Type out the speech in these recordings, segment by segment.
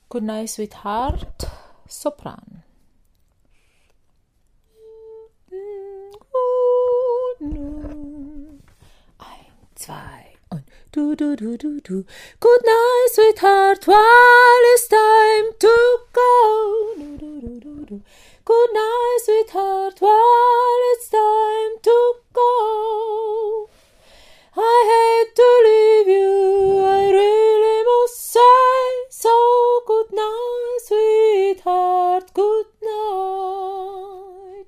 Good night, sweetheart. Sopran. Ein, zwei und du. Good night, sweetheart, while it's time to go. Good night, sweetheart, while it's time to go. I hate to leave you, I really must say so. Good night, sweetheart, good night.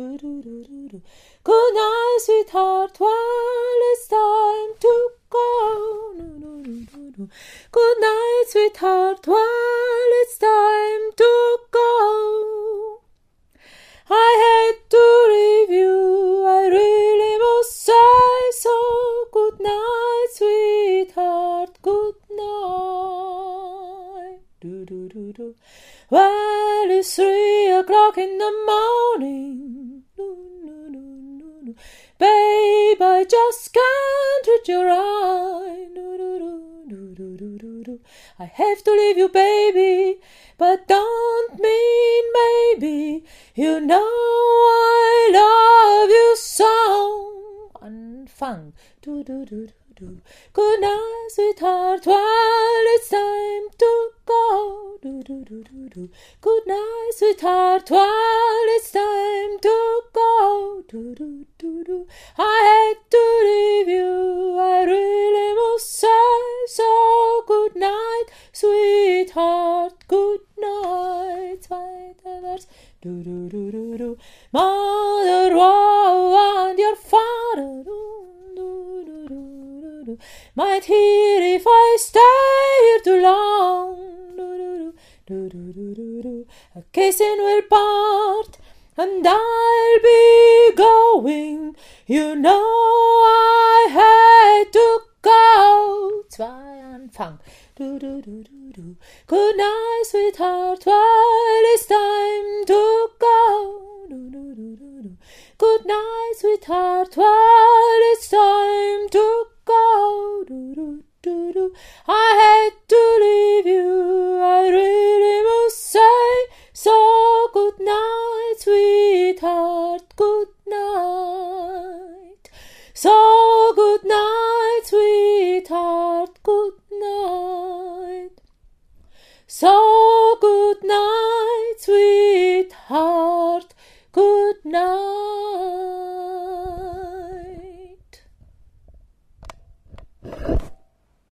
Good night, sweetheart, while it's time to go. Good night, sweetheart, while it's time to go. I hate to leave you, I really must say so. Good night, sweetheart, good night. Well, it's 3 o'clock in the morning. Babe, I just can't read your eye. I have to leave you, baby, but don't mean maybe. You know I love you so. Anfang. Good night, sweetheart, while it's time to go. Good night, sweetheart, while it's time to go. I hate to leave you, I really must say so. Good night, sweetheart, good night. Zweiter Vers. Mother, wow, and your father might hear if I stay here too long. A kissing will part, and I'll be going. You know I had to go. Zwei Anfang. Good night, sweetheart, while it's time to go. Good night, sweetheart, while it's time to go. I had to leave you.